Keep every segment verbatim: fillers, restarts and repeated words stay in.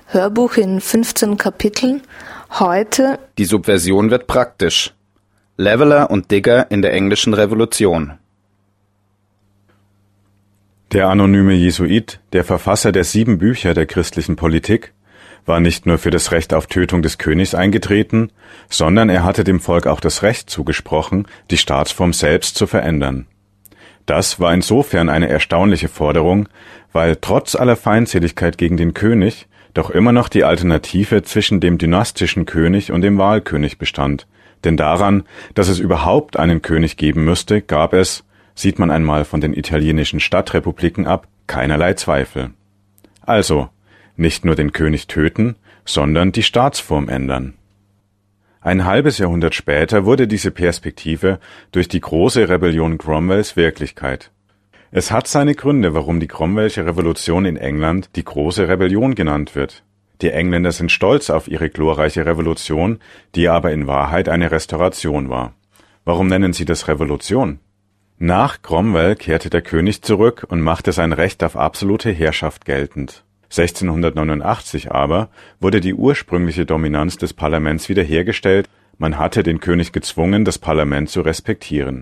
Hörbuch in fünfzehn Kapiteln. Heute Die Subversion wird praktisch. Leveler und Digger in der englischen Revolution. Der anonyme Jesuit, der Verfasser der sieben Bücher der christlichen Politik, war nicht nur für das Recht auf Tötung des Königs eingetreten, sondern er hatte dem Volk auch das Recht zugesprochen, die Staatsform selbst zu verändern. Das war insofern eine erstaunliche Forderung, weil trotz aller Feindseligkeit gegen den König doch immer noch die Alternative zwischen dem dynastischen König und dem Wahlkönig bestand. Denn daran, dass es überhaupt einen König geben müsste, gab es, sieht man einmal von den italienischen Stadtrepubliken ab, keinerlei Zweifel. Also, nicht nur den König töten, sondern die Staatsform ändern. Ein halbes Jahrhundert später wurde diese Perspektive durch die große Rebellion Cromwells Wirklichkeit. Es hat seine Gründe, warum die Cromwellsche Revolution in England die große Rebellion genannt wird. Die Engländer sind stolz auf ihre glorreiche Revolution, die aber in Wahrheit eine Restauration war. Warum nennen sie das Revolution? Nach Cromwell kehrte der König zurück und machte sein Recht auf absolute Herrschaft geltend. sechzehnhundertneunundachtzig aber wurde die ursprüngliche Dominanz des Parlaments wiederhergestellt, man hatte den König gezwungen, das Parlament zu respektieren.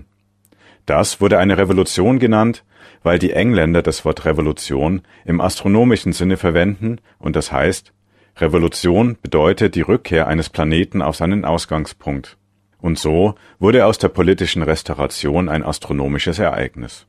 Das wurde eine Revolution genannt, weil die Engländer das Wort Revolution im astronomischen Sinne verwenden und das heißt, Revolution bedeutet die Rückkehr eines Planeten auf seinen Ausgangspunkt. Und so wurde aus der politischen Restauration ein astronomisches Ereignis.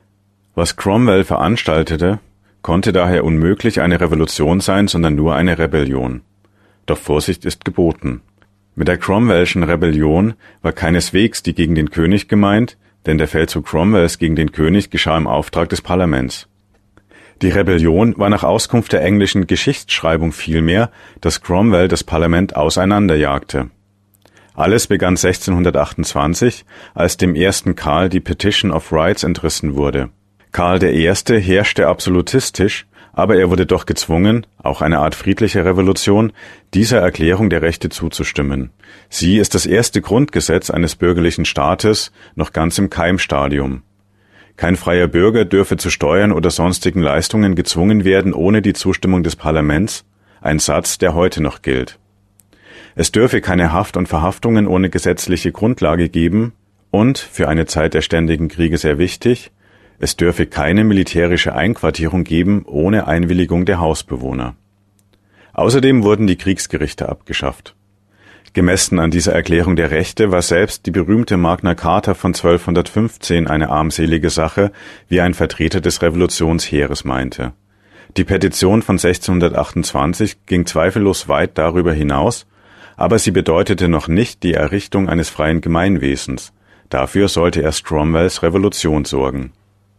Was Cromwell veranstaltete, konnte daher unmöglich eine Revolution sein, sondern nur eine Rebellion. Doch Vorsicht ist geboten. Mit der Cromwellschen Rebellion war keineswegs die gegen den König gemeint, denn der Feldzug Cromwells gegen den König geschah im Auftrag des Parlaments. Die Rebellion war nach Auskunft der englischen Geschichtsschreibung vielmehr, dass Cromwell das Parlament auseinanderjagte. Alles begann sechzehnhundertachtundzwanzig, als dem ersten Karl die Petition of Rights entrissen wurde. Karl der Erste herrschte absolutistisch, aber er wurde doch gezwungen, auch eine Art friedliche Revolution, dieser Erklärung der Rechte zuzustimmen. Sie ist das erste Grundgesetz eines bürgerlichen Staates, noch ganz im Keimstadium. Kein freier Bürger dürfe zu Steuern oder sonstigen Leistungen gezwungen werden ohne die Zustimmung des Parlaments, ein Satz, der heute noch gilt. Es dürfe keine Haft und Verhaftungen ohne gesetzliche Grundlage geben und, für eine Zeit der ständigen Kriege sehr wichtig, es dürfe keine militärische Einquartierung geben ohne Einwilligung der Hausbewohner. Außerdem wurden die Kriegsgerichte abgeschafft. Gemessen an dieser Erklärung der Rechte war selbst die berühmte Magna Carta von zwölfhundertfünfzehn eine armselige Sache, wie ein Vertreter des Revolutionsheeres meinte. Die Petition von sechzehnhundertachtundzwanzig ging zweifellos weit darüber hinaus, aber sie bedeutete noch nicht die Errichtung eines freien Gemeinwesens. Dafür sollte erst Cromwells Revolution sorgen.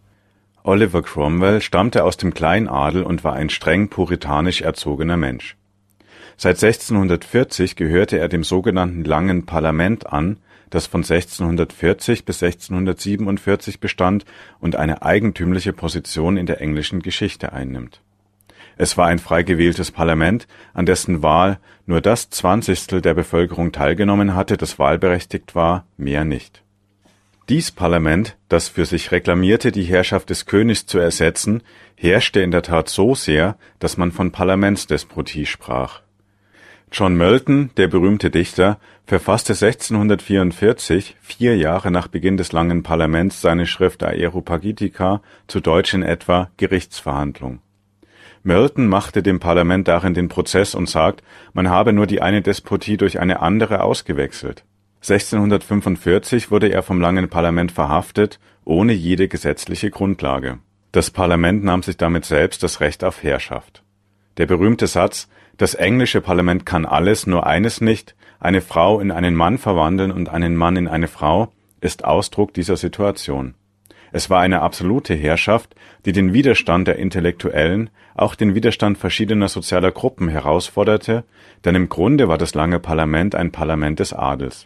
Oliver Cromwell stammte aus dem Kleinadel und war ein streng puritanisch erzogener Mensch. Seit sechzehnhundertvierzig gehörte er dem sogenannten Langen Parlament an, das von sechzehnhundertvierzig bis sechzehnhundertsiebenundvierzig bestand und eine eigentümliche Position in der englischen Geschichte einnimmt. Es war ein frei gewähltes Parlament, an dessen Wahl nur das Zwanzigstel der Bevölkerung teilgenommen hatte, das wahlberechtigt war, mehr nicht. Dies Parlament, das für sich reklamierte, die Herrschaft des Königs zu ersetzen, herrschte in der Tat so sehr, dass man von Parlamentsdespotie sprach. John Milton, der berühmte Dichter, verfasste sechzehnhundertvierundvierzig, vier Jahre nach Beginn des Langen Parlaments, seine Schrift Aeropagitica, zu Deutsch in etwa Gerichtsverhandlung. Milton machte dem Parlament darin den Prozess und sagt, man habe nur die eine Despotie durch eine andere ausgewechselt. sechzehnhundertfünfundvierzig wurde er vom Langen Parlament verhaftet, ohne jede gesetzliche Grundlage. Das Parlament nahm sich damit selbst das Recht auf Herrschaft. Der berühmte Satz, das englische Parlament kann alles, nur eines nicht, eine Frau in einen Mann verwandeln und einen Mann in eine Frau, ist Ausdruck dieser Situation. Es war eine absolute Herrschaft, die den Widerstand der Intellektuellen, auch den Widerstand verschiedener sozialer Gruppen herausforderte, denn im Grunde war das Lange Parlament ein Parlament des Adels.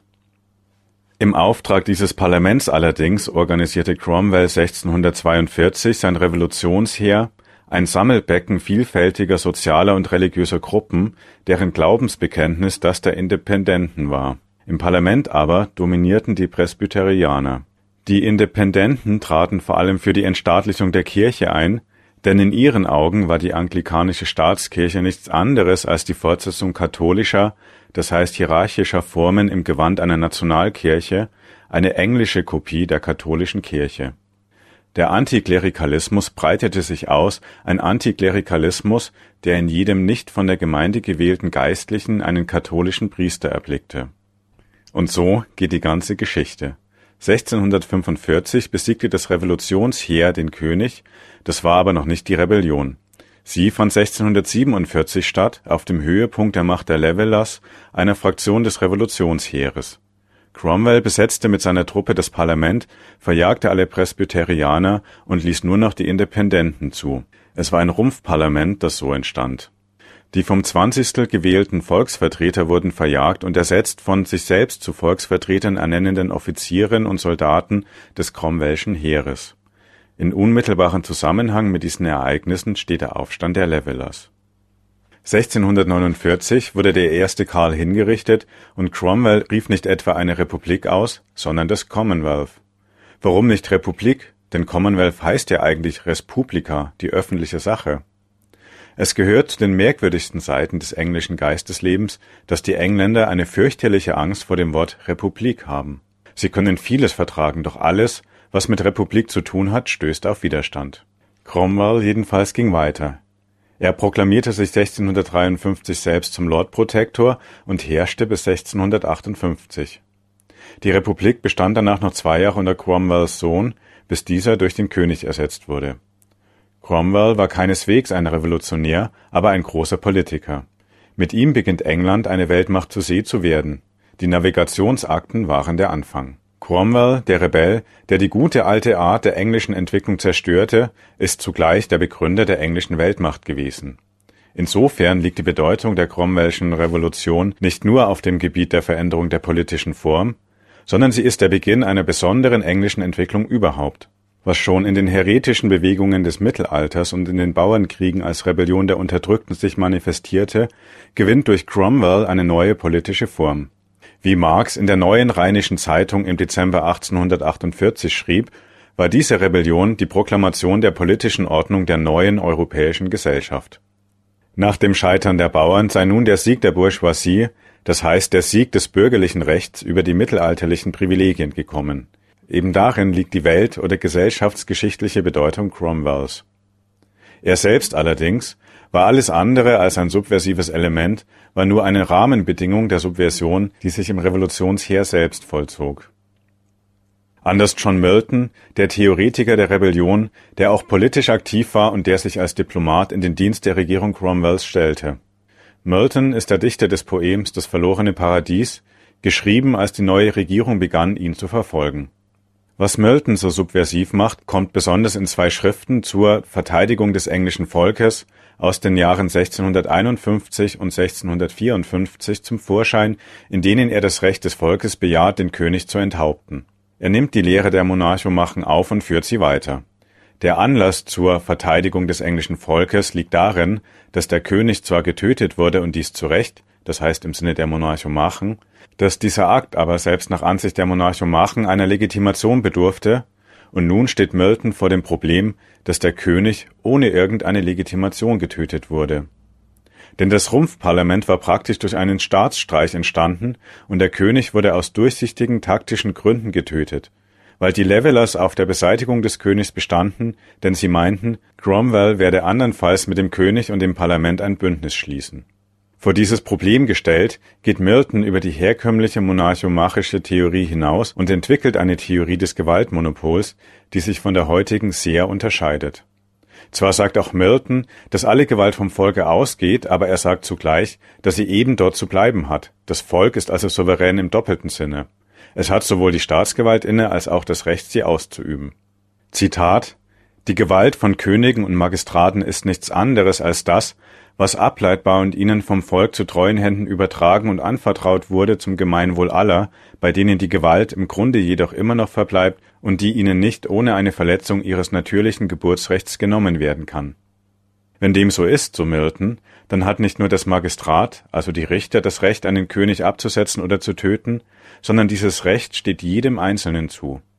Im Auftrag dieses Parlaments allerdings organisierte Cromwell sechzehnhundertzweiundvierzig sein Revolutionsheer, ein Sammelbecken vielfältiger sozialer und religiöser Gruppen, deren Glaubensbekenntnis das der Independenten war. Im Parlament aber dominierten die Presbyterianer. Die Independenten traten vor allem für die Entstaatlichung der Kirche ein, Denn in ihren Augen war die anglikanische Staatskirche nichts anderes als die Fortsetzung katholischer, das heißt hierarchischer Formen im Gewand einer Nationalkirche, eine englische Kopie der katholischen Kirche. Der Antiklerikalismus breitete sich aus, ein Antiklerikalismus, der in jedem nicht von der Gemeinde gewählten Geistlichen einen katholischen Priester erblickte. Und so geht die ganze Geschichte. sechzehnhundertfünfundvierzig besiegte das Revolutionsheer den König, das war aber noch nicht die Rebellion. Sie fand sechzehnhundertsiebenundvierzig statt, auf dem Höhepunkt der Macht der Levelers, einer Fraktion des Revolutionsheeres. Cromwell besetzte mit seiner Truppe das Parlament, verjagte alle Presbyterianer und ließ nur noch die Independenten zu. Es war ein Rumpfparlament, das so entstand. Die vom Zwanzigstel gewählten Volksvertreter wurden verjagt und ersetzt von sich selbst zu Volksvertretern ernennenden Offizieren und Soldaten des Cromwellschen Heeres. In unmittelbarem Zusammenhang mit diesen Ereignissen steht der Aufstand der Levelers. sechzehnhundertneunundvierzig wurde der erste Karl hingerichtet und Cromwell rief nicht etwa eine Republik aus, sondern das Commonwealth. Warum nicht Republik? Denn Commonwealth heißt ja eigentlich Res Publica, die öffentliche Sache. Es gehört zu den merkwürdigsten Seiten des englischen Geisteslebens, dass die Engländer eine fürchterliche Angst vor dem Wort Republik haben. Sie können vieles vertragen, doch alles, was mit Republik zu tun hat, stößt auf Widerstand. Cromwell jedenfalls ging weiter. Er proklamierte sich sechzehnhundertdreiundfünfzig selbst zum Lord Protector und herrschte bis sechzehnhundertachtundfünfzig. Die Republik bestand danach noch zwei Jahre unter Cromwells Sohn, bis dieser durch den König ersetzt wurde. Cromwell war keineswegs ein Revolutionär, aber ein großer Politiker. Mit ihm beginnt England eine Weltmacht zur See zu werden. Die Navigationsakten waren der Anfang. Cromwell, der Rebell, der die gute alte Art der englischen Entwicklung zerstörte, ist zugleich der Begründer der englischen Weltmacht gewesen. Insofern liegt die Bedeutung der Cromwellschen Revolution nicht nur auf dem Gebiet der Veränderung der politischen Form, sondern sie ist der Beginn einer besonderen englischen Entwicklung überhaupt. Was schon in den häretischen Bewegungen des Mittelalters und in den Bauernkriegen als Rebellion der Unterdrückten sich manifestierte, gewinnt durch Cromwell eine neue politische Form. Wie Marx in der Neuen Rheinischen Zeitung im Dezember achtzehnhundertachtundvierzig schrieb, war diese Rebellion die Proklamation der politischen Ordnung der neuen europäischen Gesellschaft. Nach dem Scheitern der Bauern sei nun der Sieg der Bourgeoisie, das heißt der Sieg des bürgerlichen Rechts über die mittelalterlichen Privilegien gekommen. Eben darin liegt die welt- oder gesellschaftsgeschichtliche Bedeutung Cromwells. Er selbst allerdings war alles andere als ein subversives Element, war nur eine Rahmenbedingung der Subversion, die sich im Revolutionsheer selbst vollzog. Anders John Milton, der Theoretiker der Rebellion, der auch politisch aktiv war und der sich als Diplomat in den Dienst der Regierung Cromwells stellte. Milton ist der Dichter des Poems Das verlorene Paradies, geschrieben, als die neue Regierung begann, ihn zu verfolgen. Was Milton so subversiv macht, kommt besonders in zwei Schriften zur Verteidigung des englischen Volkes aus den Jahren sechzehnhunderteinundfünfzig und sechzehnhundertvierundfünfzig zum Vorschein, in denen er das Recht des Volkes bejaht, den König zu enthaupten. Er nimmt die Lehre der Monarchomachen auf und führt sie weiter. Der Anlass zur Verteidigung des englischen Volkes liegt darin, dass der König zwar getötet wurde und dies zu Recht, das heißt im Sinne der Monarchomachen, dass dieser Akt aber selbst nach Ansicht der Monarchomachen einer Legitimation bedurfte, und nun steht Milton vor dem Problem, dass der König ohne irgendeine Legitimation getötet wurde. Denn das Rumpfparlament war praktisch durch einen Staatsstreich entstanden und der König wurde aus durchsichtigen taktischen Gründen getötet, weil die Levelers auf der Beseitigung des Königs bestanden, denn sie meinten, Cromwell werde andernfalls mit dem König und dem Parlament ein Bündnis schließen. Vor dieses Problem gestellt, geht Milton über die herkömmliche monarchomachische Theorie hinaus und entwickelt eine Theorie des Gewaltmonopols, die sich von der heutigen sehr unterscheidet. Zwar sagt auch Milton, dass alle Gewalt vom Volke ausgeht, aber er sagt zugleich, dass sie eben dort zu bleiben hat. Das Volk ist also souverän im doppelten Sinne. Es hat sowohl die Staatsgewalt inne als auch das Recht, sie auszuüben. Zitat: Die Gewalt von Königen und Magistraten ist nichts anderes als das, was ableitbar und ihnen vom Volk zu treuen Händen übertragen und anvertraut wurde zum Gemeinwohl aller, bei denen die Gewalt im Grunde jedoch immer noch verbleibt und die ihnen nicht ohne eine Verletzung ihres natürlichen Geburtsrechts genommen werden kann. Wenn dem so ist, so Milton, dann hat nicht nur das Magistrat, also die Richter, das Recht, einen König abzusetzen oder zu töten, sondern dieses Recht steht jedem Einzelnen zu.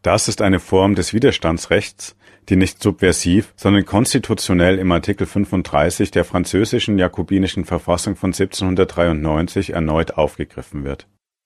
Das ist eine Form des Widerstandsrechts, die nicht subversiv, sondern konstitutionell im Artikel fünfunddreißig der französischen jakobinischen Verfassung von siebzehnhundertdreiundneunzig erneut aufgegriffen wird.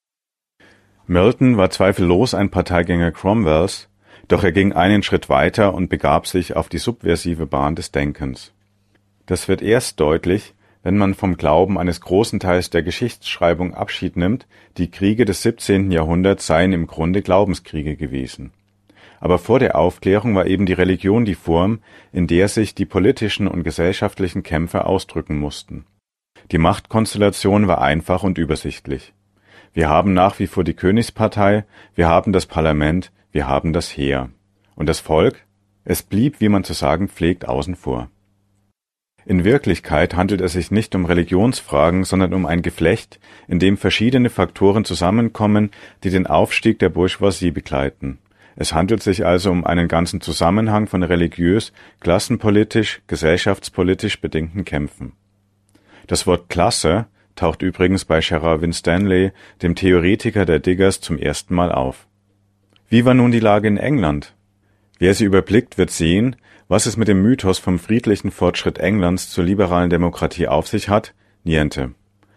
Milton war zweifellos ein Parteigänger Cromwells, doch er ging einen Schritt weiter und begab sich auf die subversive Bahn des Denkens. Das wird erst deutlich, wenn man vom Glauben eines großen Teils der Geschichtsschreibung Abschied nimmt, die Kriege des siebzehnten Jahrhunderts seien im Grunde Glaubenskriege gewesen. Aber vor der Aufklärung war eben die Religion die Form, in der sich die politischen und gesellschaftlichen Kämpfe ausdrücken mussten. Die Machtkonstellation war einfach und übersichtlich. Wir haben nach wie vor die Königspartei, wir haben das Parlament, wir haben das Heer. Und das Volk? Es blieb, wie man zu sagen pflegt, außen vor. In Wirklichkeit handelt es sich nicht um Religionsfragen, sondern um ein Geflecht, in dem verschiedene Faktoren zusammenkommen, die den Aufstieg der Bourgeoisie begleiten. Es handelt sich also um einen ganzen Zusammenhang von religiös, klassenpolitisch, gesellschaftspolitisch bedingten Kämpfen. Das Wort Klasse taucht übrigens bei Gerard Winstanley, dem Theoretiker der Diggers, zum ersten Mal auf. Wie war nun die Lage in England? Wer sie überblickt, wird sehen, was es mit dem Mythos vom friedlichen Fortschritt Englands zur liberalen Demokratie auf sich hat, niente.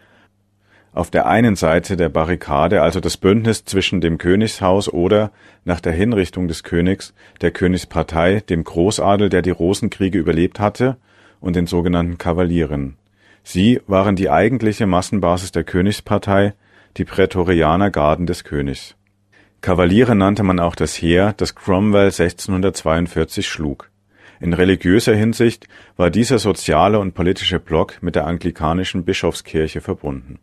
Auf der einen Seite der Barrikade also das Bündnis zwischen dem Königshaus oder, nach der Hinrichtung des Königs, der Königspartei, dem Großadel, der die Rosenkriege überlebt hatte, und den sogenannten Kavalieren. Sie waren die eigentliche Massenbasis der Königspartei, die Prätorianergarden des Königs. Kavaliere nannte man auch das Heer, das Cromwell sechzehnhundertzweiundvierzig schlug. In religiöser Hinsicht war dieser soziale und politische Block mit der anglikanischen Bischofskirche verbunden.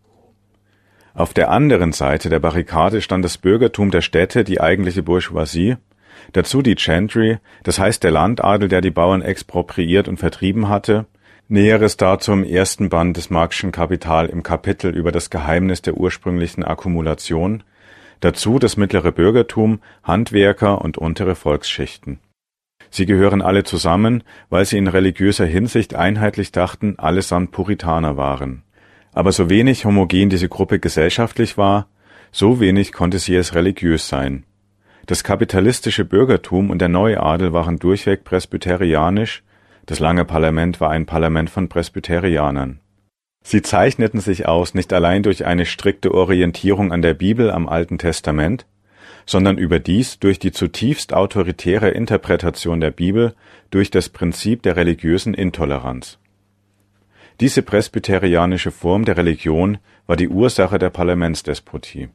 Auf der anderen Seite der Barrikade stand das Bürgertum der Städte, die eigentliche Bourgeoisie, dazu die Gentry, das heißt der Landadel, der die Bauern expropriiert und vertrieben hatte, Näheres dazu im ersten Band des Marx'schen Kapital im Kapitel über das Geheimnis der ursprünglichen Akkumulation, dazu das mittlere Bürgertum, Handwerker und untere Volksschichten. Sie gehören alle zusammen, weil sie in religiöser Hinsicht einheitlich dachten, allesamt Puritaner waren. Aber so wenig homogen diese Gruppe gesellschaftlich war, so wenig konnte sie es religiös sein. Das kapitalistische Bürgertum und der Neuadel waren durchweg presbyterianisch, das lange Parlament war ein Parlament von Presbyterianern. Sie zeichneten sich aus nicht allein durch eine strikte Orientierung an der Bibel, am Alten Testament, sondern überdies durch die zutiefst autoritäre Interpretation der Bibel durch das Prinzip der religiösen Intoleranz. Diese presbyterianische Form der Religion war die Ursache der Parlamentsdespotie.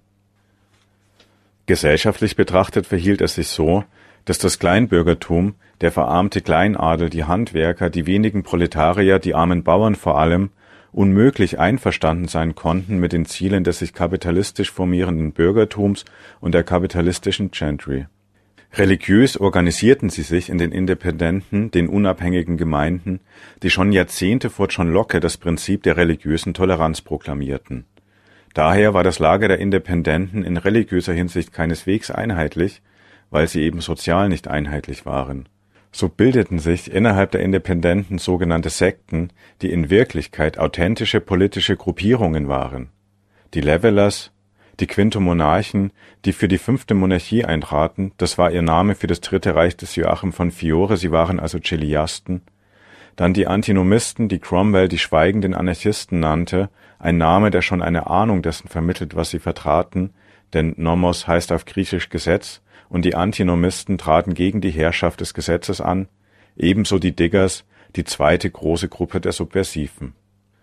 Gesellschaftlich betrachtet verhielt es sich so, dass das Kleinbürgertum, der verarmte Kleinadel, die Handwerker, die wenigen Proletarier, die armen Bauern vor allem, unmöglich einverstanden sein konnten mit den Zielen des sich kapitalistisch formierenden Bürgertums und der kapitalistischen Gentry. Religiös organisierten sie sich in den Independenten, den unabhängigen Gemeinden, die schon Jahrzehnte vor John Locke das Prinzip der religiösen Toleranz proklamierten. Daher war das Lager der Independenten in religiöser Hinsicht keineswegs einheitlich, weil sie eben sozial nicht einheitlich waren. So bildeten sich innerhalb der Independenten sogenannte Sekten, die in Wirklichkeit authentische politische Gruppierungen waren. Die Levelers, die Quintomonarchen, die für die fünfte Monarchie eintraten, das war ihr Name für das Dritte Reich des Joachim von Fiore, sie waren also Chiliasten. Dann die Antinomisten, die Cromwell die schweigenden Anarchisten nannte, ein Name, der schon eine Ahnung dessen vermittelt, was sie vertraten, denn Nomos heißt auf Griechisch Gesetz, und die Antinomisten traten gegen die Herrschaft des Gesetzes an, ebenso die Diggers, die zweite große Gruppe der Subversiven.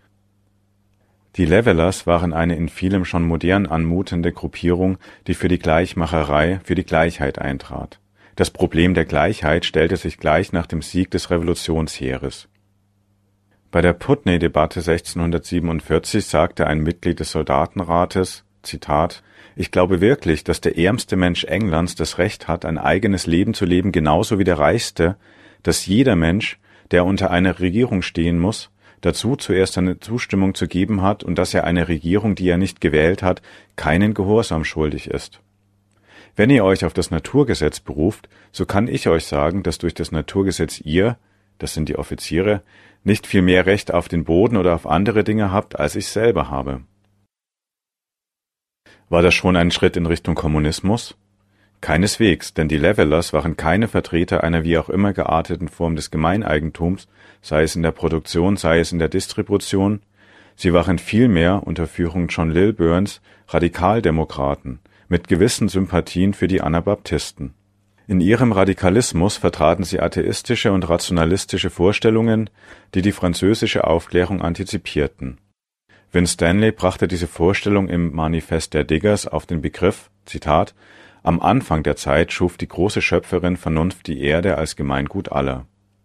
Die Levelers waren eine in vielem schon modern anmutende Gruppierung, die für die Gleichmacherei, für die Gleichheit eintrat. Das Problem der Gleichheit stellte sich gleich nach dem Sieg des Revolutionsheeres. Bei der Putney-Debatte sechzehnhundertsiebenundvierzig sagte ein Mitglied des Soldatenrates, Zitat, »Ich glaube wirklich, dass der ärmste Mensch Englands das Recht hat, ein eigenes Leben zu leben, genauso wie der reichste, dass jeder Mensch, der unter einer Regierung stehen muss, dazu zuerst seine Zustimmung zu geben hat und dass er eine Regierung, die er nicht gewählt hat, keinen Gehorsam schuldig ist. Wenn ihr euch auf das Naturgesetz beruft, so kann ich euch sagen, dass durch das Naturgesetz ihr, das sind die Offiziere, nicht viel mehr Recht auf den Boden oder auf andere Dinge habt, als ich selber habe.« War das schon ein Schritt in Richtung Kommunismus? Keineswegs, denn die Levelers waren keine Vertreter einer wie auch immer gearteten Form des Gemeineigentums, sei es in der Produktion, sei es in der Distribution. Sie waren vielmehr, unter Führung John Lilburns, Radikaldemokraten, mit gewissen Sympathien für die Anabaptisten. In ihrem Radikalismus vertraten sie atheistische und rationalistische Vorstellungen, die die französische Aufklärung antizipierten. Vince Stanley brachte diese Vorstellung im Manifest der Diggers auf den Begriff, Zitat, »Am Anfang der Zeit schuf die große Schöpferin Vernunft die Erde als Gemeingut aller.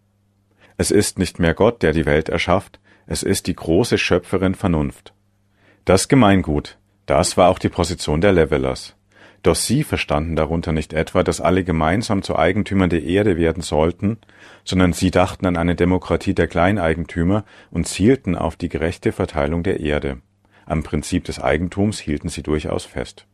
Es ist nicht mehr Gott, der die Welt erschafft, es ist die große Schöpferin Vernunft. Das Gemeingut, das war auch die Position der Levelers. Doch sie verstanden darunter nicht etwa, dass alle gemeinsam zu Eigentümern der Erde werden sollten, sondern sie dachten an eine Demokratie der Kleineigentümer und zielten auf die gerechte Verteilung der Erde. Am Prinzip des Eigentums hielten sie durchaus fest.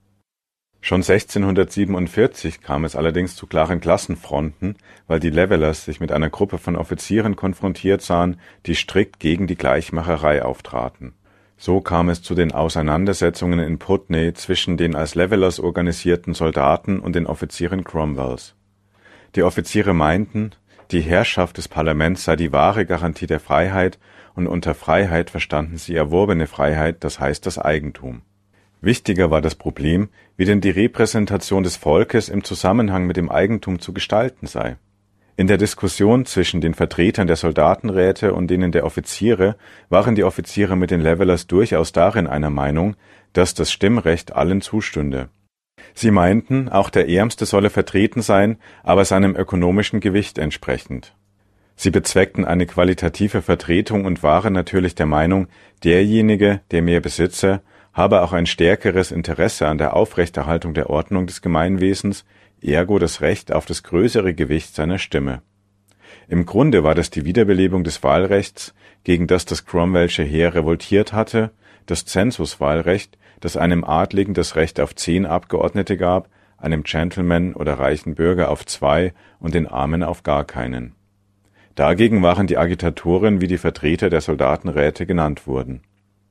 Schon sechzehnhundertsiebenundvierzig kam es allerdings zu klaren Klassenfronten, weil die Levelers sich mit einer Gruppe von Offizieren konfrontiert sahen, die strikt gegen die Gleichmacherei auftraten. So kam es zu den Auseinandersetzungen in Putney zwischen den als Levelers organisierten Soldaten und den Offizieren Cromwells. Die Offiziere meinten, die Herrschaft des Parlaments sei die wahre Garantie der Freiheit, und unter Freiheit verstanden sie erworbene Freiheit, das heißt das Eigentum. Wichtiger war das Problem, wie denn die Repräsentation des Volkes im Zusammenhang mit dem Eigentum zu gestalten sei. In der Diskussion zwischen den Vertretern der Soldatenräte und denen der Offiziere waren die Offiziere mit den Levelers durchaus darin einer Meinung, dass das Stimmrecht allen zustünde. Sie meinten, auch der Ärmste solle vertreten sein, aber seinem ökonomischen Gewicht entsprechend. Sie bezweckten eine qualitative Vertretung und waren natürlich der Meinung, derjenige, der mehr besitze, habe auch ein stärkeres Interesse an der Aufrechterhaltung der Ordnung des Gemeinwesens, ergo das Recht auf das größere Gewicht seiner Stimme. Im Grunde war das die Wiederbelebung des Wahlrechts, gegen das das Cromwellsche Heer revoltiert hatte, das Zensuswahlrecht, das einem Adligen das Recht auf zehn Abgeordnete gab, einem Gentleman oder reichen Bürger auf zwei und den Armen auf gar keinen. Dagegen waren die Agitatoren, wie die Vertreter der Soldatenräte genannt wurden.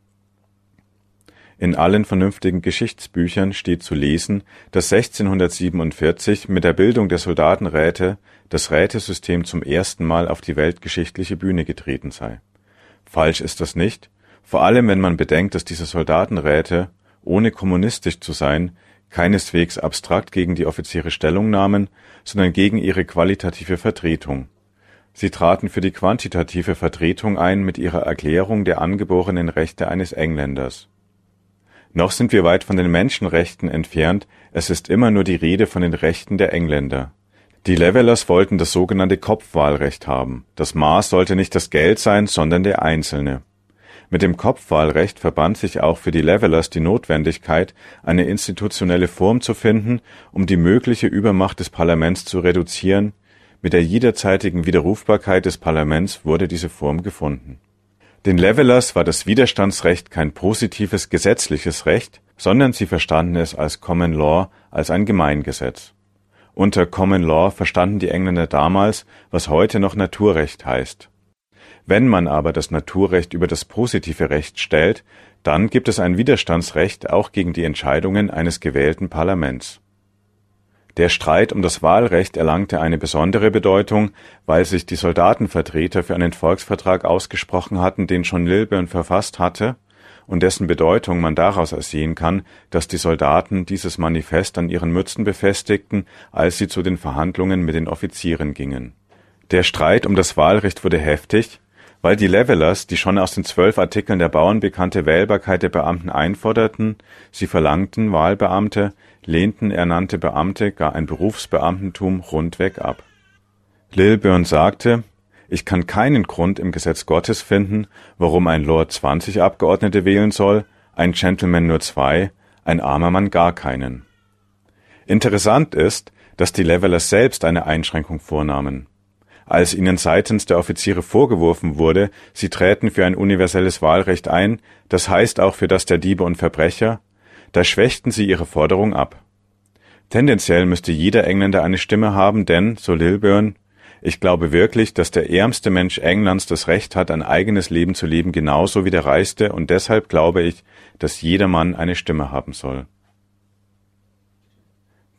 In allen vernünftigen Geschichtsbüchern steht zu lesen, dass sechzehnhundertsiebenundvierzig mit der Bildung der Soldatenräte das Rätesystem zum ersten Mal auf die weltgeschichtliche Bühne getreten sei. Falsch ist das nicht, vor allem wenn man bedenkt, dass diese Soldatenräte, ohne kommunistisch zu sein, keineswegs abstrakt gegen die Offiziere Stellung nahmen, sondern gegen ihre qualitative Vertretung. Sie traten für die quantitative Vertretung ein mit ihrer Erklärung der angeborenen Rechte eines Engländers. Noch sind wir weit von den Menschenrechten entfernt, es ist immer nur die Rede von den Rechten der Engländer. Die Levelers wollten das sogenannte Kopfwahlrecht haben. Das Maß sollte nicht das Geld sein, sondern der Einzelne. Mit dem Kopfwahlrecht verband sich auch für die Levelers die Notwendigkeit, eine institutionelle Form zu finden, um die mögliche Übermacht des Parlaments zu reduzieren. Mit der jederzeitigen Widerrufbarkeit des Parlaments wurde diese Form gefunden. Den Levelers war das Widerstandsrecht kein positives gesetzliches Recht, sondern sie verstanden es als Common Law, als ein Gemeingesetz. Unter Common Law verstanden die Engländer damals, was heute noch Naturrecht heißt. Wenn man aber das Naturrecht über das positive Recht stellt, dann gibt es ein Widerstandsrecht auch gegen die Entscheidungen eines gewählten Parlaments. Der Streit um das Wahlrecht erlangte eine besondere Bedeutung, weil sich die Soldatenvertreter für einen Volksvertrag ausgesprochen hatten, den John Lilburn verfasst hatte, und dessen Bedeutung man daraus ersehen kann, dass die Soldaten dieses Manifest an ihren Mützen befestigten, als sie zu den Verhandlungen mit den Offizieren gingen. Der Streit um das Wahlrecht wurde heftig, weil die Levelers, die schon aus den zwölf Artikeln der Bauern bekannte Wählbarkeit der Beamten einforderten, sie verlangten Wahlbeamte, lehnten ernannte Beamte, gar ein Berufsbeamtentum rundweg ab. Lilburn sagte, ich kann keinen Grund im Gesetz Gottes finden, warum ein Lord zwanzig Abgeordnete wählen soll, ein Gentleman nur zwei, ein armer Mann gar keinen. Interessant ist, dass die Levelers selbst eine Einschränkung vornahmen. Als ihnen seitens der Offiziere vorgeworfen wurde, sie träten für ein universelles Wahlrecht ein, das heißt auch für das der Diebe und Verbrecher, da schwächten sie ihre Forderung ab. Tendenziell müsste jeder Engländer eine Stimme haben, denn, so Lilburn, ich glaube wirklich, dass der ärmste Mensch Englands das Recht hat, ein eigenes Leben zu leben, genauso wie der reichste, und deshalb glaube ich, dass jeder Mann eine Stimme haben soll.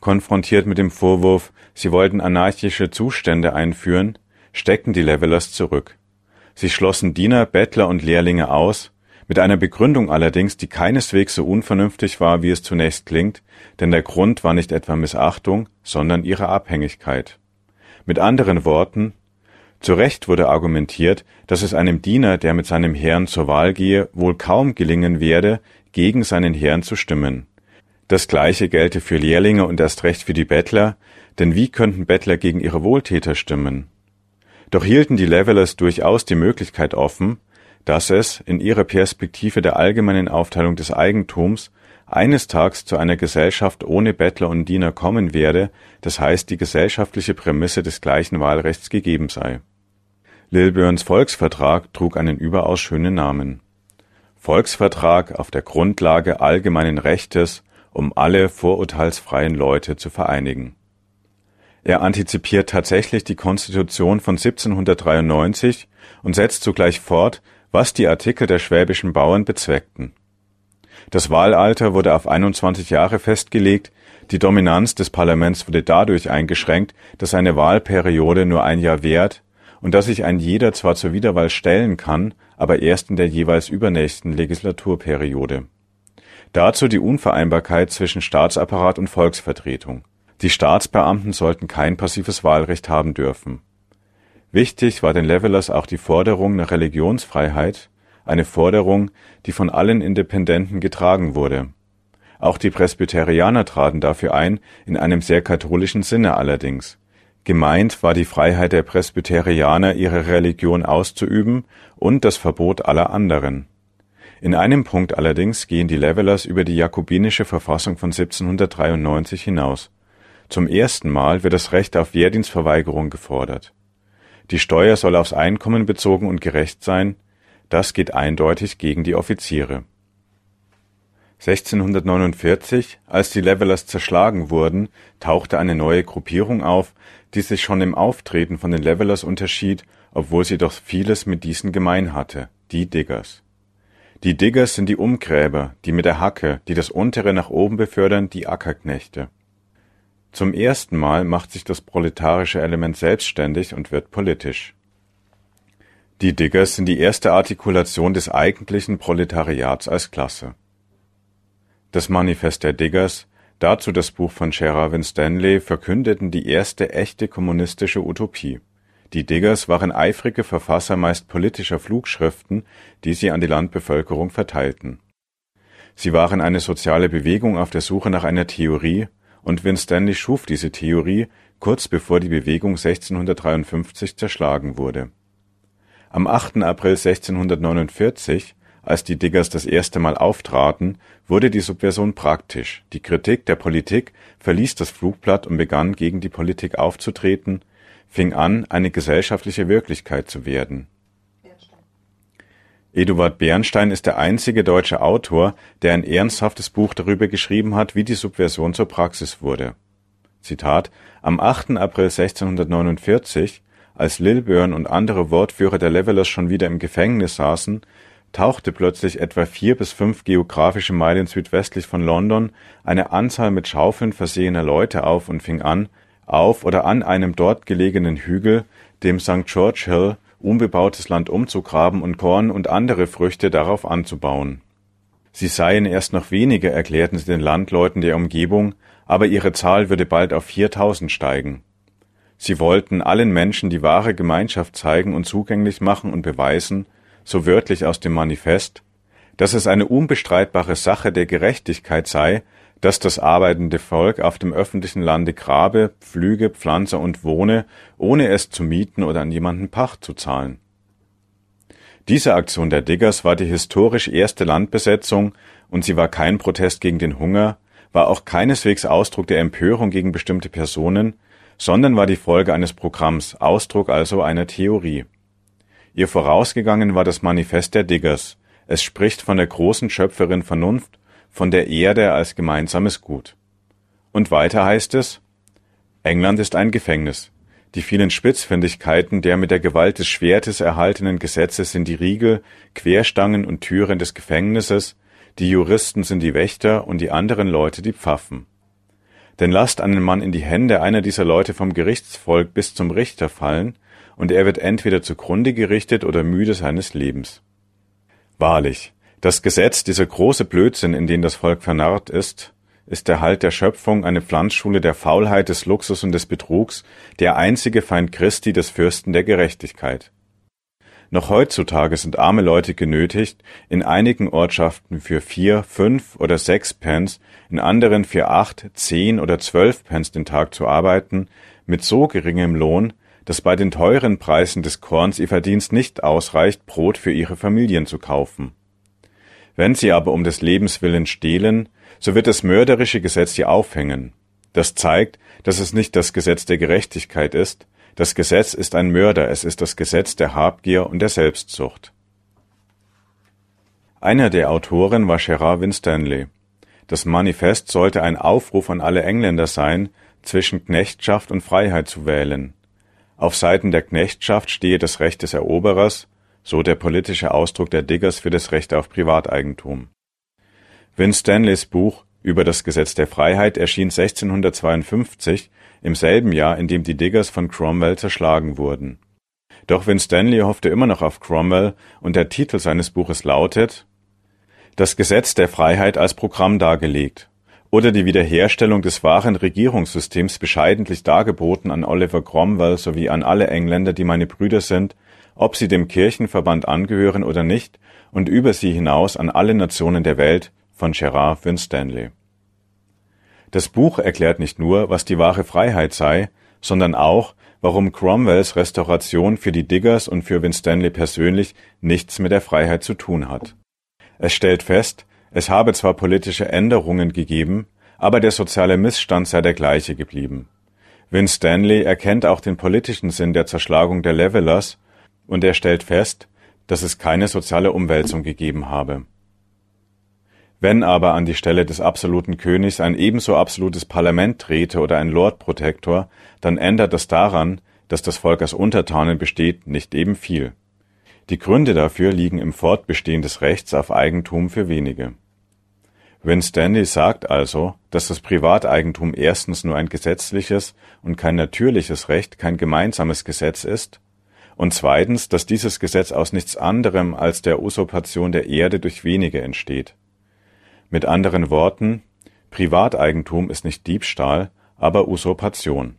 Konfrontiert mit dem Vorwurf, sie wollten anarchische Zustände einführen, steckten die Levelers zurück. Sie schlossen Diener, Bettler und Lehrlinge aus, mit einer Begründung allerdings, die keineswegs so unvernünftig war, wie es zunächst klingt, denn der Grund war nicht etwa Missachtung, sondern ihre Abhängigkeit. Mit anderen Worten, zu Recht wurde argumentiert, dass es einem Diener, der mit seinem Herrn zur Wahl gehe, wohl kaum gelingen werde, gegen seinen Herrn zu stimmen. Das Gleiche gelte für Lehrlinge und erst recht für die Bettler, denn wie könnten Bettler gegen ihre Wohltäter stimmen? Doch hielten die Levelers durchaus die Möglichkeit offen, dass es, in ihrer Perspektive der allgemeinen Aufteilung des Eigentums, eines Tages zu einer Gesellschaft ohne Bettler und Diener kommen werde, das heißt die gesellschaftliche Prämisse des gleichen Wahlrechts gegeben sei. Lilburnes Volksvertrag trug einen überaus schönen Namen. Volksvertrag auf der Grundlage allgemeinen Rechtes, um alle vorurteilsfreien Leute zu vereinigen. Er antizipiert tatsächlich die Konstitution von siebzehnhundertdreiundneunzig und setzt zugleich fort, was die Artikel der schwäbischen Bauern bezweckten. Das Wahlalter wurde auf einundzwanzig Jahre festgelegt, die Dominanz des Parlaments wurde dadurch eingeschränkt, dass eine Wahlperiode nur ein Jahr währt und dass sich ein jeder zwar zur Wiederwahl stellen kann, aber erst in der jeweils übernächsten Legislaturperiode. Dazu die Unvereinbarkeit zwischen Staatsapparat und Volksvertretung. Die Staatsbeamten sollten kein passives Wahlrecht haben dürfen. Wichtig war den Levelers auch die Forderung nach Religionsfreiheit, eine Forderung, die von allen Independenten getragen wurde. Auch die Presbyterianer traten dafür ein, in einem sehr katholischen Sinne allerdings. Gemeint war die Freiheit der Presbyterianer, ihre Religion auszuüben und das Verbot aller anderen. In einem Punkt allerdings gehen die Levelers über die jakobinische Verfassung von siebzehnhundertdreiundneunzig hinaus. Zum ersten Mal wird das Recht auf Wehrdienstverweigerung gefordert. Die Steuer soll aufs Einkommen bezogen und gerecht sein, das geht eindeutig gegen die Offiziere. sechzehnhundertneunundvierzig, als die Levelers zerschlagen wurden, tauchte eine neue Gruppierung auf, die sich schon im Auftreten von den Levelers unterschied, obwohl sie doch vieles mit diesen gemein hatte, die Diggers. Die Diggers sind die Umgräber, die mit der Hacke, die das Untere nach oben befördern, die Ackerknechte. Zum ersten Mal macht sich das proletarische Element selbstständig und wird politisch. Die Diggers sind die erste Artikulation des eigentlichen Proletariats als Klasse. Das Manifest der Diggers, dazu das Buch von Sherrar Winstanley, verkündeten die erste echte kommunistische Utopie. Die Diggers waren eifrige Verfasser meist politischer Flugschriften, die sie an die Landbevölkerung verteilten. Sie waren eine soziale Bewegung auf der Suche nach einer Theorie, und Winstanley schuf diese Theorie, kurz bevor die Bewegung sechzehnhundertdreiundfünfzig zerschlagen wurde. Am achten April sechzehnhundertneunundvierzig, als die Diggers das erste Mal auftraten, wurde die Subversion praktisch. Die Kritik der Politik verließ das Flugblatt und begann, gegen die Politik aufzutreten, fing an, eine gesellschaftliche Wirklichkeit zu werden. Eduard Bernstein ist der einzige deutsche Autor, der ein ernsthaftes Buch darüber geschrieben hat, wie die Subversion zur Praxis wurde. Zitat: Am achten April sechzehnhundertneunundvierzig, als Lilburne und andere Wortführer der Levelers schon wieder im Gefängnis saßen, tauchte plötzlich etwa vier bis fünf geografische Meilen südwestlich von London eine Anzahl mit Schaufeln versehener Leute auf und fing an, auf oder an einem dort gelegenen Hügel, dem Sankt George Hill, unbebautes Land umzugraben und Korn und andere Früchte darauf anzubauen. Sie seien erst noch wenige, erklärten sie den Landleuten der Umgebung, aber ihre Zahl würde bald auf viertausend steigen. Sie wollten allen Menschen die wahre Gemeinschaft zeigen und zugänglich machen und beweisen, so wörtlich aus dem Manifest, dass es eine unbestreitbare Sache der Gerechtigkeit sei, dass das arbeitende Volk auf dem öffentlichen Lande grabe, pflüge, pflanze und wohne, ohne es zu mieten oder an jemanden Pacht zu zahlen. Diese Aktion der Diggers war die historisch erste Landbesetzung und sie war kein Protest gegen den Hunger, war auch keineswegs Ausdruck der Empörung gegen bestimmte Personen, sondern war die Folge eines Programms, Ausdruck also einer Theorie. Ihr vorausgegangen war das Manifest der Diggers. Es spricht von der großen Schöpferin Vernunft, von der Erde als gemeinsames Gut. Und weiter heißt es: England ist ein Gefängnis. Die vielen Spitzfindigkeiten der mit der Gewalt des Schwertes erhaltenen Gesetze sind die Riegel, Querstangen und Türen des Gefängnisses, die Juristen sind die Wächter und die anderen Leute die Pfaffen. Denn lasst einen Mann in die Hände einer dieser Leute vom Gerichtsvolk bis zum Richter fallen, und er wird entweder zugrunde gerichtet oder müde seines Lebens. Wahrlich, das Gesetz, dieser große Blödsinn, in den das Volk vernarrt ist, ist der Halt der Schöpfung, eine Pflanzschule der Faulheit, des Luxus und des Betrugs, der einzige Feind Christi, des Fürsten der Gerechtigkeit. Noch heutzutage sind arme Leute genötigt, in einigen Ortschaften für vier, fünf oder sechs Pence, in anderen für acht, zehn oder zwölf Pence den Tag zu arbeiten, mit so geringem Lohn, dass bei den teuren Preisen des Korns ihr Verdienst nicht ausreicht, Brot für ihre Familien zu kaufen. Wenn sie aber um des Lebens willen stehlen, so wird das mörderische Gesetz sie aufhängen. Das zeigt, dass es nicht das Gesetz der Gerechtigkeit ist. Das Gesetz ist ein Mörder, es ist das Gesetz der Habgier und der Selbstsucht. Einer der Autoren war Gerard Winstanley. Das Manifest sollte ein Aufruf an alle Engländer sein, zwischen Knechtschaft und Freiheit zu wählen. Auf Seiten der Knechtschaft stehe das Recht des Eroberers, so der politische Ausdruck der Diggers für das Recht auf Privateigentum. Winstanleys Buch über das Gesetz der Freiheit erschien sechzehnhundertzweiundfünfzig, im selben Jahr, in dem die Diggers von Cromwell zerschlagen wurden. Doch Winstanley hoffte immer noch auf Cromwell, und der Titel seines Buches lautet »Das Gesetz der Freiheit als Programm dargelegt« oder die Wiederherstellung des wahren Regierungssystems bescheidentlich dargeboten an Oliver Cromwell sowie an alle Engländer, die meine Brüder sind, ob sie dem Kirchenverband angehören oder nicht, und über sie hinaus an alle Nationen der Welt, von Gerard Winstanley. Das Buch erklärt nicht nur, was die wahre Freiheit sei, sondern auch, warum Cromwells Restauration für die Diggers und für Winstanley persönlich nichts mit der Freiheit zu tun hat. Es stellt fest, es habe zwar politische Änderungen gegeben, aber der soziale Missstand sei der gleiche geblieben. Winstanley erkennt auch den politischen Sinn der Zerschlagung der Levelers, und er stellt fest, dass es keine soziale Umwälzung gegeben habe. Wenn aber an die Stelle des absoluten Königs ein ebenso absolutes Parlament trete oder ein Lord Protector, dann ändert das daran, dass das Volk aus Untertanen besteht, nicht eben viel. Die Gründe dafür liegen im Fortbestehen des Rechts auf Eigentum für wenige. Winstanley sagt also, dass das Privateigentum erstens nur ein gesetzliches und kein natürliches Recht, kein gemeinsames Gesetz ist, und zweitens, dass dieses Gesetz aus nichts anderem als der Usurpation der Erde durch wenige entsteht. Mit anderen Worten, Privateigentum ist nicht Diebstahl, aber Usurpation.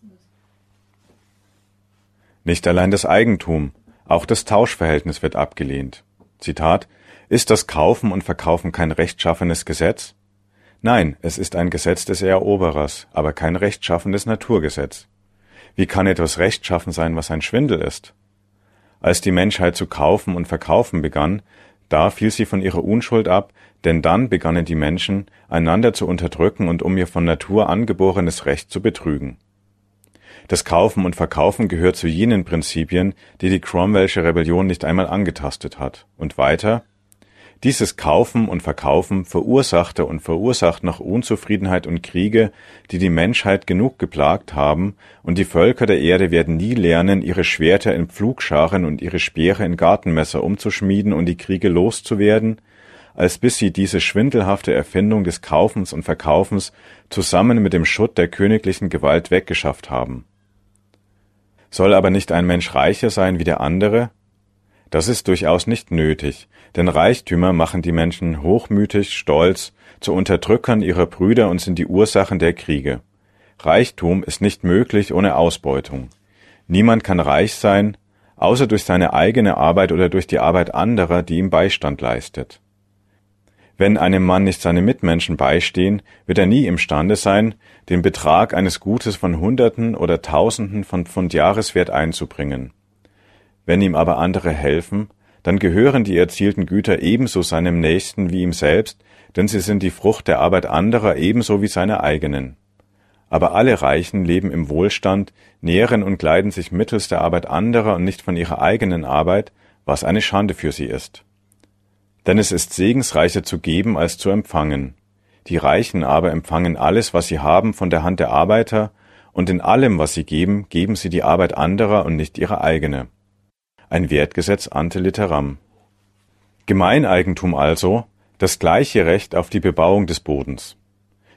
Nicht allein das Eigentum, auch das Tauschverhältnis wird abgelehnt. Zitat: Ist das Kaufen und Verkaufen kein rechtschaffenes Gesetz? Nein, es ist ein Gesetz des Eroberers, aber kein rechtschaffenes Naturgesetz. Wie kann etwas rechtschaffen sein, was ein Schwindel ist? Als die Menschheit zu kaufen und verkaufen begann, da fiel sie von ihrer Unschuld ab, denn dann begannen die Menschen, einander zu unterdrücken und um ihr von Natur angeborenes Recht zu betrügen. Das Kaufen und Verkaufen gehört zu jenen Prinzipien, die die Cromwellsche Rebellion nicht einmal angetastet hat. Und weiter: Dieses Kaufen und Verkaufen verursachte und verursacht noch Unzufriedenheit und Kriege, die die Menschheit genug geplagt haben, und die Völker der Erde werden nie lernen, ihre Schwerter in Pflugscharen und ihre Speere in Gartenmesser umzuschmieden und die Kriege loszuwerden, als bis sie diese schwindelhafte Erfindung des Kaufens und Verkaufens zusammen mit dem Schutt der königlichen Gewalt weggeschafft haben. Soll aber nicht ein Mensch reicher sein wie der andere? Das ist durchaus nicht nötig, denn Reichtümer machen die Menschen hochmütig, stolz, zu Unterdrückern ihrer Brüder und sind die Ursachen der Kriege. Reichtum ist nicht möglich ohne Ausbeutung. Niemand kann reich sein, außer durch seine eigene Arbeit oder durch die Arbeit anderer, die ihm Beistand leistet. Wenn einem Mann nicht seine Mitmenschen beistehen, wird er nie imstande sein, den Betrag eines Gutes von Hunderten oder Tausenden von Pfund Jahreswert einzubringen. Wenn ihm aber andere helfen, dann gehören die erzielten Güter ebenso seinem Nächsten wie ihm selbst, denn sie sind die Frucht der Arbeit anderer ebenso wie seine eigenen. Aber alle Reichen leben im Wohlstand, nähren und kleiden sich mittels der Arbeit anderer und nicht von ihrer eigenen Arbeit, was eine Schande für sie ist. Denn es ist segensreicher zu geben als zu empfangen. Die Reichen aber empfangen alles, was sie haben, von der Hand der Arbeiter, und in allem, was sie geben, geben sie die Arbeit anderer und nicht ihre eigene. Ein Wertgesetz ante litteram. Gemeineigentum also, das gleiche Recht auf die Bebauung des Bodens.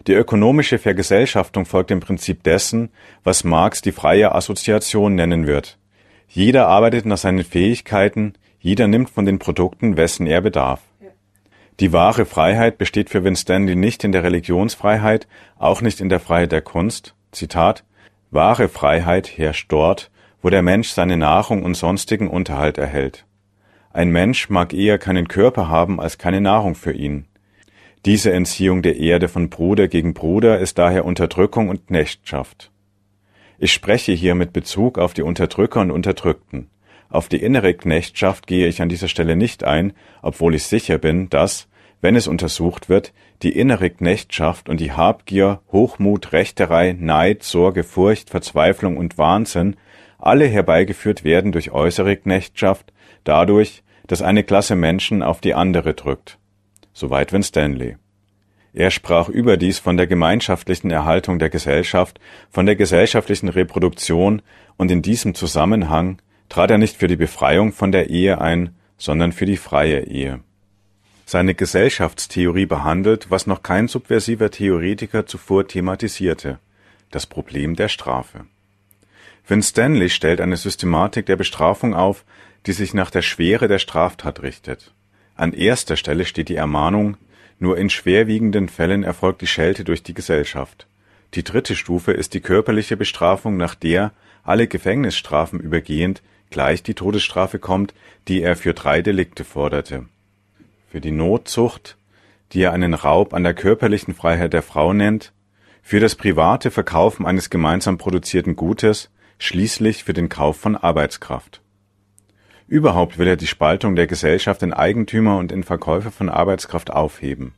Die ökonomische Vergesellschaftung folgt dem Prinzip dessen, was Marx die freie Assoziation nennen wird. Jeder arbeitet nach seinen Fähigkeiten, jeder nimmt von den Produkten, wessen er bedarf. Die wahre Freiheit besteht für Winstanley nicht in der Religionsfreiheit, auch nicht in der Freiheit der Kunst. Zitat: Wahre Freiheit herrscht dort, wo der Mensch seine Nahrung und sonstigen Unterhalt erhält. Ein Mensch mag eher keinen Körper haben als keine Nahrung für ihn. Diese Entziehung der Erde von Bruder gegen Bruder ist daher Unterdrückung und Knechtschaft. Ich spreche hier mit Bezug auf die Unterdrücker und Unterdrückten. Auf die innere Knechtschaft gehe ich an dieser Stelle nicht ein, obwohl ich sicher bin, dass, wenn es untersucht wird, die innere Knechtschaft und die Habgier, Hochmut, Rechterei, Neid, Sorge, Furcht, Verzweiflung und Wahnsinn alle herbeigeführt werden durch äußere Knechtschaft, dadurch, dass eine Klasse Menschen auf die andere drückt. Soweit Winstanley. Er sprach überdies von der gemeinschaftlichen Erhaltung der Gesellschaft, von der gesellschaftlichen Reproduktion, und in diesem Zusammenhang trat er nicht für die Befreiung von der Ehe ein, sondern für die freie Ehe. Seine Gesellschaftstheorie behandelt, was noch kein subversiver Theoretiker zuvor thematisierte: das Problem der Strafe. Winstanley stellt eine Systematik der Bestrafung auf, die sich nach der Schwere der Straftat richtet. An erster Stelle steht die Ermahnung: Nur in schwerwiegenden Fällen erfolgt die Schelte durch die Gesellschaft. Die dritte Stufe ist die körperliche Bestrafung, nach der, alle Gefängnisstrafen übergehend, gleich die Todesstrafe kommt, die er für drei Delikte forderte: für die Notzucht, die er einen Raub an der körperlichen Freiheit der Frau nennt, für das private Verkaufen eines gemeinsam produzierten Gutes, schließlich für den Kauf von Arbeitskraft. Überhaupt will er die Spaltung der Gesellschaft in Eigentümer und in Verkäufer von Arbeitskraft aufheben.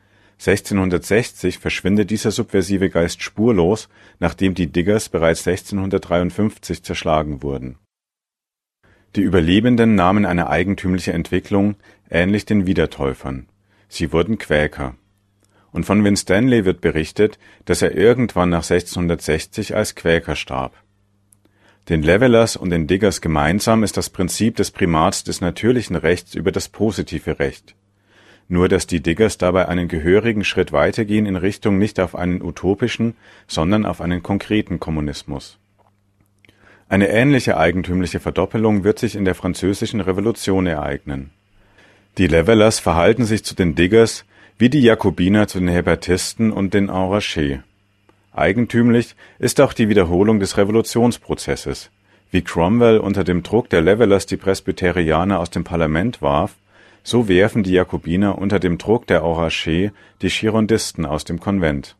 sechzehnhundertsechzig verschwindet dieser subversive Geist spurlos, nachdem die Diggers bereits sechzehnhundertdreiundfünfzig zerschlagen wurden. Die Überlebenden nahmen eine eigentümliche Entwicklung, ähnlich den Wiedertäufern. Sie wurden Quäker. Und von Winstanley wird berichtet, dass er irgendwann nach sechzehnhundertsechzig als Quäker starb. Den Levelers und den Diggers gemeinsam ist das Prinzip des Primats des natürlichen Rechts über das positive Recht. Nur dass die Diggers dabei einen gehörigen Schritt weitergehen in Richtung nicht auf einen utopischen, sondern auf einen konkreten Kommunismus. Eine ähnliche eigentümliche Verdoppelung wird sich in der Französischen Revolution ereignen. Die Levelers verhalten sich zu den Diggers, wie die Jakobiner zu den Hébertisten und den Enragés. Eigentümlich ist auch die Wiederholung des Revolutionsprozesses. Wie Cromwell unter dem Druck der Levelers die Presbyterianer aus dem Parlament warf, so werfen die Jakobiner unter dem Druck der Enragés die Girondisten aus dem Konvent.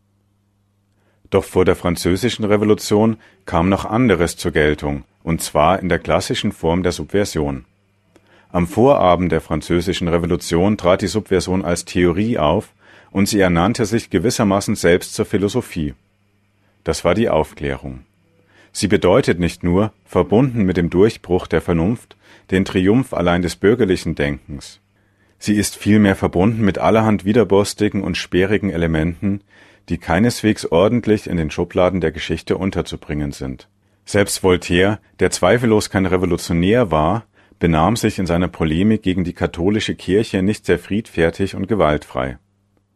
Doch vor der Französischen Revolution kam noch anderes zur Geltung, und zwar in der klassischen Form der Subversion. Am Vorabend der Französischen Revolution trat die Subversion als Theorie auf, und sie ernannte sich gewissermaßen selbst zur Philosophie. Das war die Aufklärung. Sie bedeutet nicht nur, verbunden mit dem Durchbruch der Vernunft, den Triumph allein des bürgerlichen Denkens. Sie ist vielmehr verbunden mit allerhand widerborstigen und sperrigen Elementen, die keineswegs ordentlich in den Schubladen der Geschichte unterzubringen sind. Selbst Voltaire, der zweifellos kein Revolutionär war, benahm sich in seiner Polemik gegen die katholische Kirche nicht sehr friedfertig und gewaltfrei.